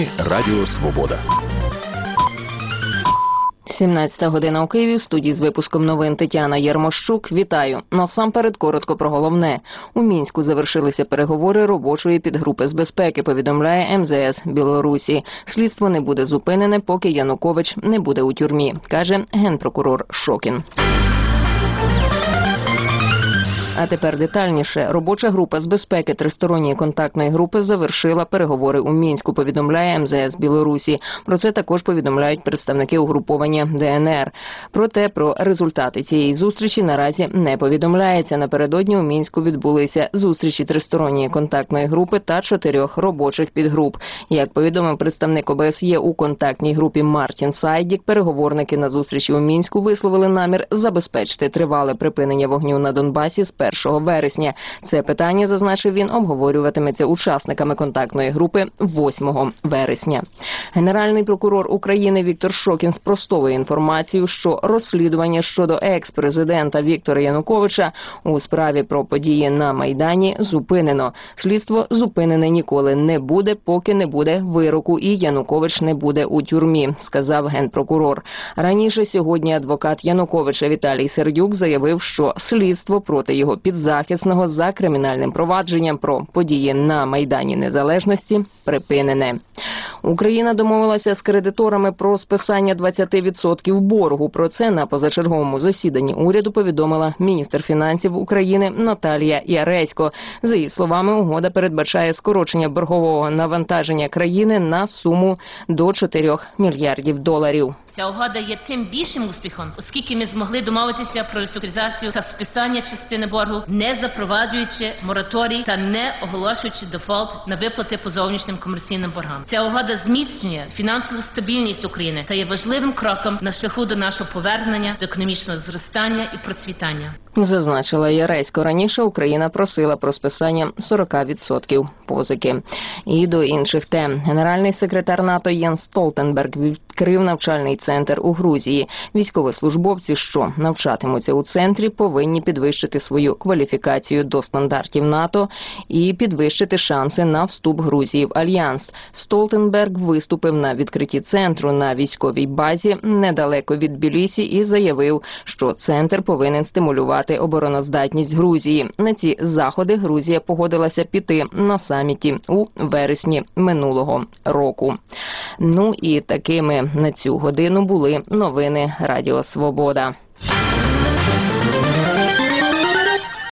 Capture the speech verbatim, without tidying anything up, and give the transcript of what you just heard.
Новини Радіо Свобода. сімнадцята година у Києві. В студії з випуском новин Тетяна Єрмощук. Вітаю. Насамперед коротко про головне. У Мінську завершилися переговори робочої підгрупи з безпеки, повідомляє ем зе ес Білорусі. Слідство не буде зупинене, поки Янукович не буде у тюрмі, каже генпрокурор Шокін. А тепер детальніше. Робоча група з безпеки тристоронньої контактної групи завершила переговори у Мінську, повідомляє ем зе ес Білорусі. Про це також повідомляють представники угруповання де ен ер. Проте про результати цієї зустрічі наразі не повідомляється. Напередодні у Мінську відбулися зустрічі тристоронньої контактної групи та чотирьох робочих підгруп. Як повідомив представник о бе ес є у контактній групі Мартін Сайдік, переговорники на зустрічі у Мінську висловили намір забезпечити тривале припинення вогню на Донбасі з першого вересня. Це питання, зазначив він, обговорюватиметься учасниками контактної групи восьмого вересня. Генеральний прокурор України Віктор Шокін спростовує інформацію, що розслідування щодо екс-президента Віктора Януковича у справі про події на Майдані зупинено. Слідство зупинене ніколи не буде, поки не буде вироку і Янукович не буде у тюрмі, сказав генпрокурор. Раніше сьогодні адвокат Януковича Віталій Сердюк заявив, що слідство проти його підзахисного за кримінальним провадженням про події на Майдані Незалежності припинене. Україна домовилася з кредиторами про списання двадцять відсотків боргу. Про це на позачерговому засіданні уряду повідомила міністр фінансів України Наталія Яресько. За її словами, угода передбачає скорочення боргового навантаження країни на суму до чотирьох мільярдів доларів. Ця угода є тим більшим успіхом, оскільки ми змогли домовитися про реструктуризацію та списання частини боргу, не запроваджуючи мораторій та не оголошуючи дефолт на виплати по зовнішнім комерційним боргам. Ця угода зміцнює фінансову стабільність України та є важливим кроком на шляху до нашого повернення до економічного зростання і процвітання. Зазначила Яресько. Раніше Україна просила про списання сорок відсотків позики. І до інших тем. Генеральний секретар НАТО Єнс Столтенберг відкрив навчальний центр у Грузії. Військовослужбовці, що навчатимуться у центрі, повинні підвищити свою кваліфікацію до стандартів НАТО і підвищити шанси на вступ Грузії в Альянс. Столтенберг виступив на відкритті центру на військовій базі недалеко від Тбілісі і заявив, що центр повинен стимулювати обороноздатність Грузії. На ці заходи Грузія погодилася піти на саміті у вересні минулого року. Ну і такими на цю годину були новини Радіо Свобода.